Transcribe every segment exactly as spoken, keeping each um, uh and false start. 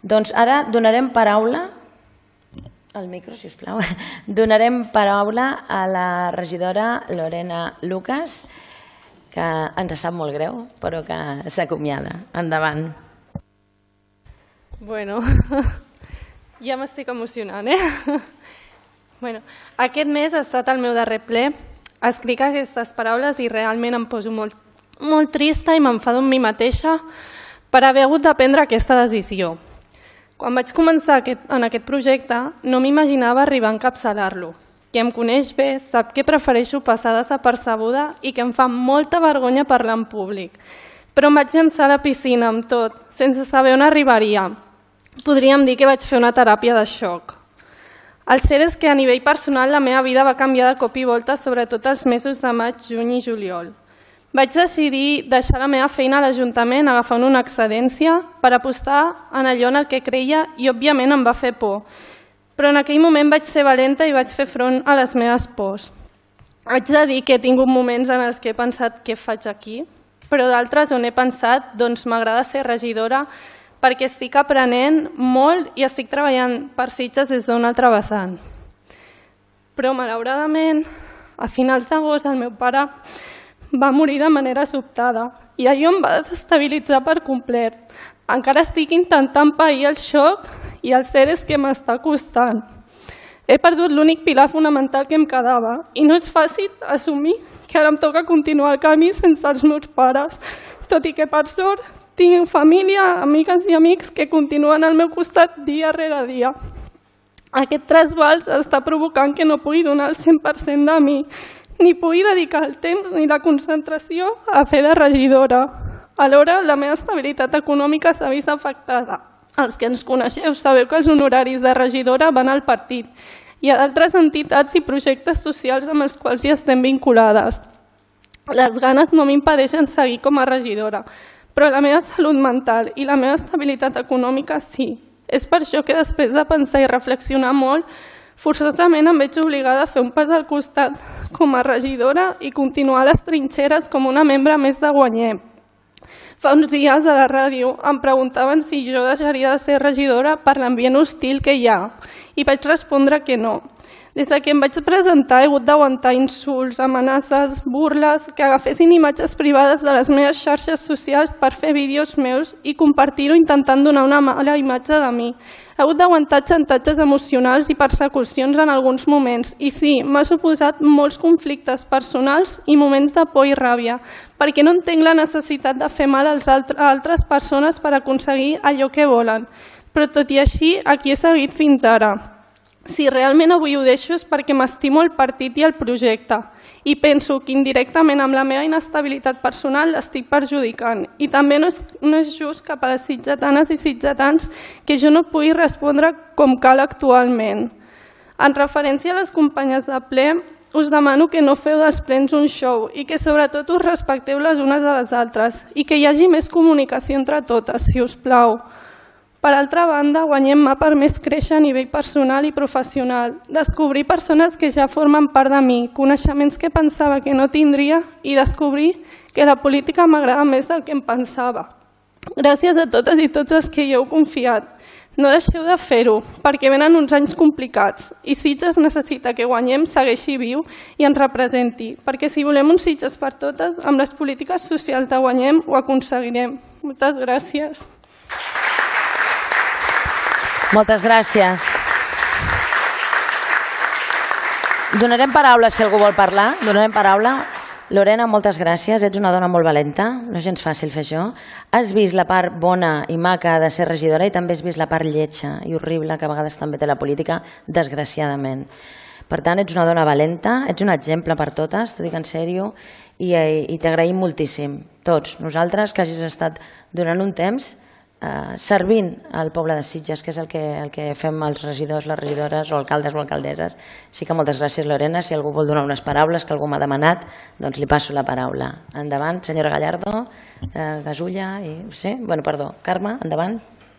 Doncs ara donarem paraula, al micro, sisplau, donarem paraula a la regidora Lorena Lucas, que ens sap molt greu, però que s'acomiada. Endavant. Bueno, ja m'estic emocionant, eh? Bueno, aquest mes ha estat el meu darrer ple. Escric aquestes paraules i realment em poso molt, molt trista i m'enfado amb mi mateixa per haver hagut de prendre aquesta decisió. Quan vaig començar aquest, en aquest projecte no m'imaginava arribar a encapçalar-lo. Qui em coneix bé sap que prefereixo passar desapercebuda i que em fa molta vergonya parlar en públic. Però em vaig llançar a la piscina amb tot, sense saber on arribaria. Podríem dir que vaig fer una teràpia de xoc. El cert és que a nivell personal la meva vida va canviar de cop i volta, sobretot els mesos de maig, juny i juliol. Vaig decidir deixar la meva feina a l'Ajuntament agafant una excedència per apostar en allò en el que creia i òbviament em va fer por. Però en aquell moment vaig ser valenta i vaig fer front a les meves pors. Haig de dir que he tingut moments en els que he pensat què faig aquí, però d'altres on he pensat doncs m'agrada ser regidora perquè estic aprenent molt i estic treballant per Sitges des d'un altre vessant. Però, malauradament, a finals d'agost el meu pare va morir de manera sobtada i allò em va desestabilitzar per complet. Encara estic intentant pair el xoc i el cert és que m'està costant. He perdut l'únic pilar fonamental que em quedava i no és fàcil assumir que ara em toca continuar el camí sense els meus pares, tot i que per sort tinc família, amigues i amics que continuen al meu costat dia rere dia. Aquest trasbals està provocant que no pugui donar el cent per cent de mi, ni pugui dedicar el temps ni la concentració a fer de regidora. Alhora, la meva estabilitat econòmica s'ha vist afectada. Els que ens coneixeu sabeu que els honoraris de regidora van al partit i a d'altres entitats i projectes socials amb els quals hi estem vinculades. Les ganes no m'impedeixen seguir com a regidora, però la meva salut mental i la meva estabilitat econòmica sí. És per això que després de pensar i reflexionar molt, forçosament em veig obligada a fer un pas al costat com a regidora i continuar a les trinxeres com una membre més de Guanyem. Fa uns dies a la ràdio em preguntaven si jo deixaria de ser regidora per l'ambient hostil que hi ha i vaig respondre que no. Des que em vaig presentar he hagut d'aguantar insults, amenaces, burles, que agafessin imatges privades de les meves xarxes socials per fer vídeos meus i compartir-ho intentant donar una mala imatge de mi. He hagut d'aguantar xantatges emocionals i persecucions en alguns moments i sí, m'ha suposat molts conflictes personals i moments de por i ràbia, perquè no entenc la necessitat de fer mal a altres persones per aconseguir allò que volen. Però tot i així, aquí he seguit fins ara. Si realment avui ho deixo és perquè m'estimo el partit i el projecte i penso que indirectament amb la meva inestabilitat personal l'estic perjudicant i també no és, no és just cap a les sitgetanes i sitgetans que jo no pugui respondre com cal actualment. En referència a les companyes de ple, us demano que no feu dels plens un show i que sobretot us respecteu les unes a les altres i que hi hagi més comunicació entre totes, si us plau. Per altra banda, Guanyem m'ha permès créixer a nivell personal i professional, descobrir persones que ja formen part de mi, coneixements que pensava que no tindria i descobrir que la política m'agrada més del que em pensava. Gràcies a totes i tots els que hi heu confiat. No deixeu de fer-ho, perquè venen uns anys complicats i Sitges necessita que Guanyem segueixi viu i ens representi, perquè si volem un Sitges per totes, amb les polítiques socials de Guanyem ho aconseguirem. Moltes gràcies. Moltes gràcies. Donarem paraula si algú vol parlar. Donarem paraula. Lorena, moltes gràcies. Ets una dona molt valenta. No és gens fàcil fer això. Has vist la part bona i maca de ser regidora i també has vist la part lletja i horrible que a vegades també té la política, desgraciadament. Per tant, ets una dona valenta, ets un exemple per totes, t'ho dic en sèrio, i, i t'agraïm moltíssim. Tots, nosaltres, que hagis estat durant un temps Uh, servint al poble de Sitges, que és el que, el que fem els regidors, les regidores o alcaldes o alcaldesses. Sí que moltes gràcies, Lorena. Si algú vol donar unes paraules que algú m'ha demanat, doncs li passo la paraula. Endavant, senyora Gallardo, uh, Gasulla i... Sí? Bueno, perdó. Carme, endavant.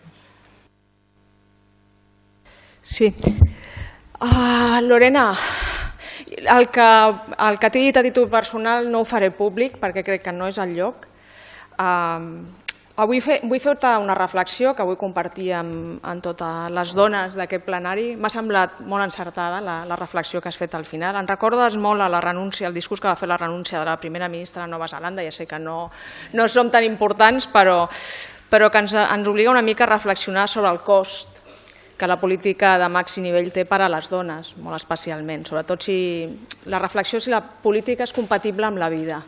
Sí. Uh, Lorena, el que, el que t'he dit a títol personal no ho faré públic perquè crec que no és el lloc. Uh, Avui fe, vull fer-te una reflexió que vull compartir amb, amb totes les dones d'aquest plenari. M'ha semblat molt encertada la, la reflexió que has fet al final. Em recordes molt a la renúncia, el discurs que va fer la renúncia de la primera ministra de Nova Zelanda. Ja sé que no, no som tan importants, però, però que ens, ens obliga una mica a reflexionar sobre el cost que la política de màxim nivell té per a les dones, molt especialment. Sobretot si la reflexió si la política és compatible amb la vida.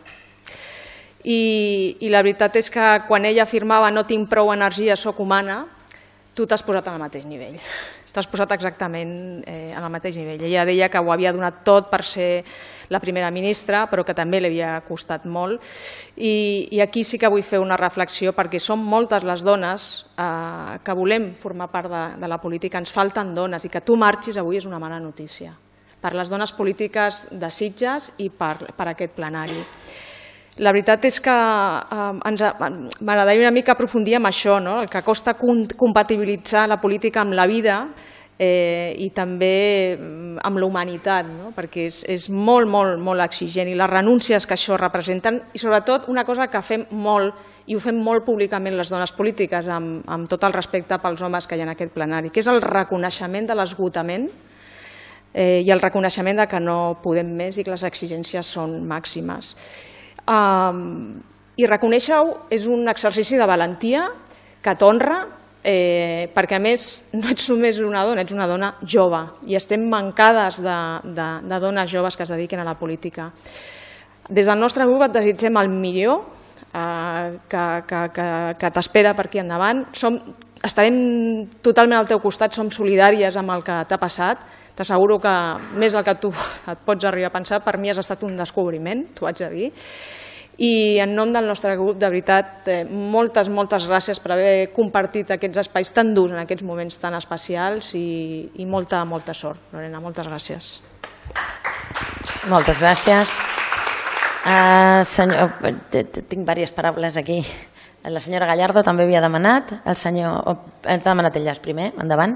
I, i la veritat és que quan ella afirmava no tinc prou energia, soc humana, tu t'has posat en el mateix nivell. T'has posat exactament eh, en el mateix nivell. Ella deia que ho havia donat tot per ser la primera ministra, però que també li havia costat molt. I, i aquí sí que vull fer una reflexió, perquè som moltes les dones eh, que volem formar part de, de la política. Ens falten dones i que tu marxis avui és una mala notícia per les dones polítiques de Sitges i per, per aquest plenari. La veritat és que eh, m'agradaria una mica aprofundir en això, no? El que costa compatibilitzar la política amb la vida eh, i també amb la humanitat, no? Perquè és, és molt, molt, molt exigent i les renúncies que això representen i sobretot una cosa que fem molt i ho fem molt públicament les dones polítiques amb, amb tot el respecte pels homes que hi ha en aquest plenari, que és el reconeixement de l'esgotament eh, i el reconeixement de que no podem més i que les exigències són màximes. Um, I reconèixer-ho és un exercici de valentia que t'honra, eh, perquè a més no ets només una dona, ets una dona jove i estem mancades de, de, de dones joves que es dediquin a la política. Des del nostre grup et desitgem el millor eh, que, que, que, que t'espera per aquí endavant. Som, estarem totalment al teu costat, som solidàries amb el que t'ha passat. T'asseguro que més del que tu et pots arribar a pensar, per mi has estat un descobriment, t'ho haig de dir. I en nom del nostre grup, de veritat, eh, moltes, moltes gràcies per haver compartit aquests espais tan durs en aquests moments tan especials i, i molta, molta sort. Lorena, moltes gràcies. Moltes gràcies. Uh, senyor, tinc diverses paraules aquí. La senyora Gallardo també havia demanat. El senyor... Oh, ha demanat elles primer. Endavant.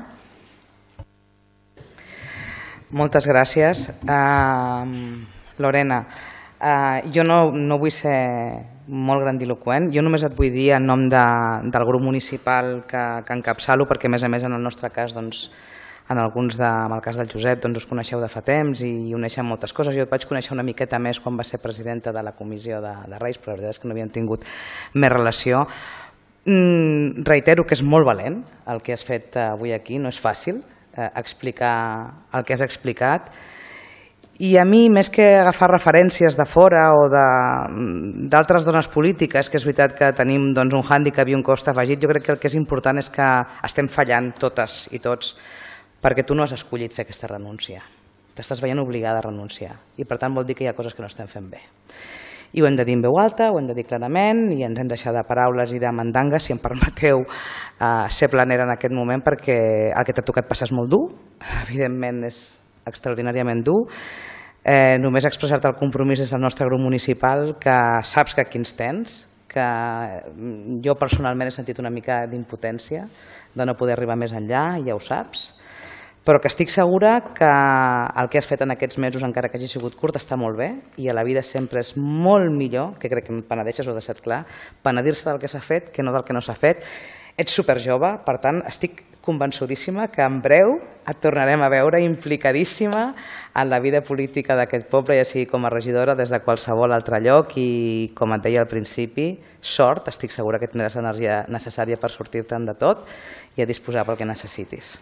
Moltes gràcies. Uh, Lorena, uh, jo no, no vull ser molt grandiloquent, jo només et vull dir en nom de, del grup municipal que, que encapçalo, perquè a més a més en el nostre cas, doncs, en alguns de, en el cas del Josep, doncs us coneixeu de fa temps i uneixem moltes coses. Jo et vaig conèixer una miqueta més quan va ser presidenta de la comissió de, de Reis, però la veritat és que no havíem tingut més relació. Mm, reitero que és molt valent el que has fet avui aquí, no és fàcil eh, explicar el que has explicat. I a mi, més que agafar referències de fora o d'altres dones polítiques, que és veritat que tenim doncs, un hàndicap i un cost afegit, jo crec que el que és important és que estem fallant totes i tots, perquè tu no has escollit fer aquesta renúncia. T'estàs veient obligada a renunciar i per tant vol dir que hi ha coses que no estem fent bé. I ho hem de dir en veu alta, ho hem de dir clarament i ens hem deixat de paraules i de mandangues, si em permeteu eh, ser planera en aquest moment, perquè el que t'ha tocat passar és molt dur, evidentment és extraordinàriament dur. Eh, només expressar-te el compromís des del nostre grup municipal, que saps que aquí ens tens, que jo personalment he sentit una mica d'impotència de no poder arribar més enllà, ja ho saps, però que estic segura que el que has fet en aquests mesos, encara que hagi sigut curt, està molt bé i a la vida sempre és molt millor, que crec que em penedeixes, ho he deixat clar, penedir-se del que s'ha fet que no del que no s'ha fet. Ets superjove, per tant, estic convençudíssima que en breu et tornarem a veure implicadíssima en la vida política d'aquest poble, ja sigui com a regidora des de qualsevol altre lloc i, com et deia al principi, sort, estic segura que tindràs l'energia necessària per sortir-te'n de tot i a disposar pel que necessitis.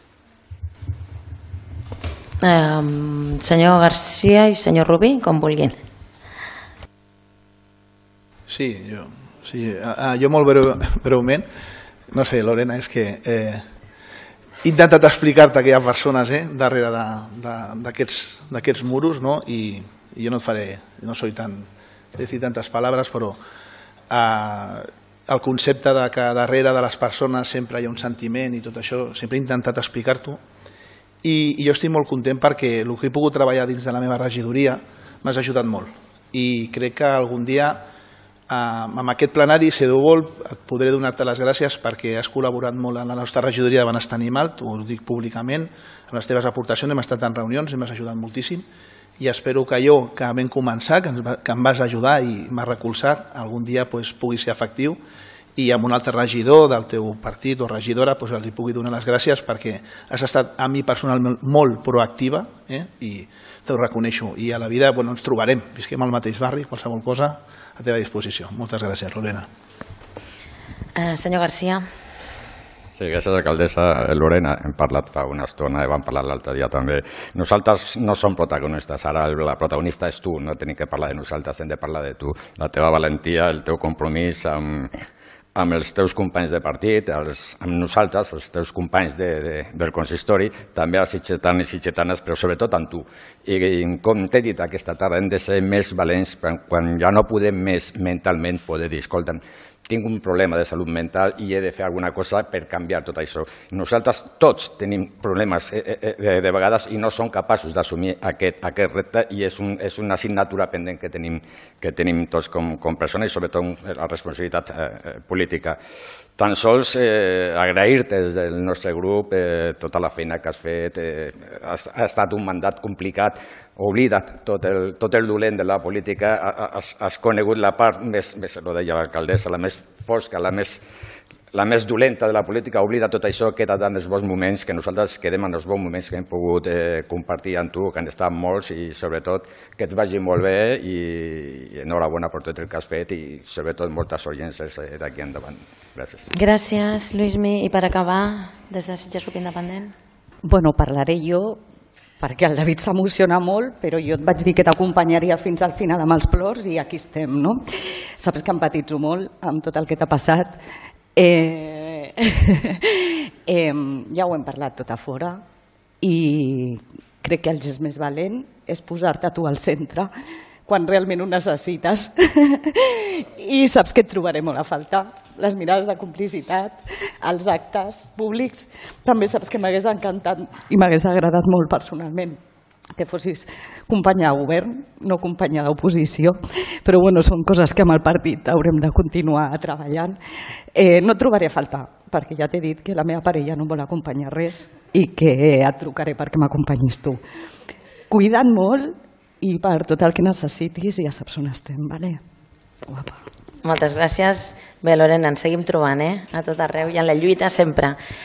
Um, senyor García i senyor Rubí, com vulguin. Sí, jo, sí, ah, jo molt breu, breument. No sé, Lorena, és que eh, he intentat explicar-te que hi ha persones eh, darrere d'aquests muros, no? I, i jo no et faré, no soy tan, he dit tantes paraules, però eh, el concepte de que darrere de les persones sempre hi ha un sentiment i tot això, sempre he intentat explicar-t'ho. I, I jo estic molt content perquè el que he pogut treballar dins de la meva regidoria m'has ajudat molt. I crec que algun dia eh, amb aquest plenari, si Déu vol, et podré donar-te les gràcies perquè has col·laborat molt en la nostra regidoria de benestar animal, ho dic públicament, amb les teves aportacions, hem estat en reunions, m'has ajudat moltíssim i espero que jo, que vam començar, que, ens va, que em vas ajudar i m'has recolzat, algun dia pues, pugui ser efectiu i amb un altre regidor del teu partit o regidora doncs els hi pugui donar les gràcies perquè has estat a mi personalment molt proactiva eh? I t'ho reconeixo. I a la vida bueno, ens trobarem, visquem al mateix barri, qualsevol cosa a teva disposició. Moltes gràcies, Lorena. Eh, senyor Garcia. Sí, gràcies, alcaldessa. Lorena, hem parlat fa una estona i vam parlar l'altre dia també. Nosaltres no som protagonistes, ara la protagonista és tu, no tenim que parlar de nosaltres, hem de parlar de tu. La teva valentia, el teu compromís amb, amb els teus companys de partit, els, amb nosaltres, els teus companys de, de, del consistori, també els sitgetanes i sitgetanes, però sobretot amb tu. I com t'he dit aquesta tarda, hem de ser més valents quan, quan ja no podem més mentalment poder dir, escolta'm, tinc un problema de salut mental i he de fer alguna cosa per canviar tot això. Nosaltres tots tenim problemes eh, eh, de vegades i no som capaços d'assumir aquest, aquest repte i és, un, és una assignatura pendent que tenim, que tenim tots com, com persones i sobretot la responsabilitat eh, política. Tan sols eh, agrair-te des del nostre grup eh, tota la feina que has fet. Eh, ha, ha estat un mandat complicat, oblida't tot el, tot el dolent de la política, has, has conegut la part més, més, ho deia l'alcaldessa, la més fosca, la més, la més dolenta de la política, oblida tot això, queda en els bons moments, que nosaltres quedem en els bons moments que hem pogut eh, compartir amb tu, que han estat molts i sobretot que et vagi molt bé i, i enhorabona per tot el que has fet i sobretot moltes urgències eh, d'aquí endavant. Gràcies. Gràcies, Lluïsmi. I per acabar, des de Sitges Grup Independent? Bueno, parlaré jo, perquè el David s'emociona molt, però jo et vaig dir que t'acompanyaria fins al final amb els plors i aquí estem, no? Saps que empatitzo molt amb tot el que t'ha passat. Eh, eh, ja ho hem parlat tot a fora i crec que el gest més valent és posar-te tu al centre quan realment ho necessites i saps que et trobaré molt a faltar. Les mirades de complicitat, els actes públics, també saps que m'hagués encantat i m'hagués agradat molt personalment que fossis companya de govern, no companya d'oposició, però bueno, són coses que amb el partit haurem de continuar treballant. Eh, no et trobaré a faltar, perquè ja t'he dit que la meva parella no vol acompanyar res i que et trucaré perquè m'acompanyis tu. Cuida't molt i per tot el que necessitis ja saps on estem, vale? Guapa. Moltes gràcies. Bé, Lorena, ens seguim trobant, eh? A tot arreu i en la lluita sempre.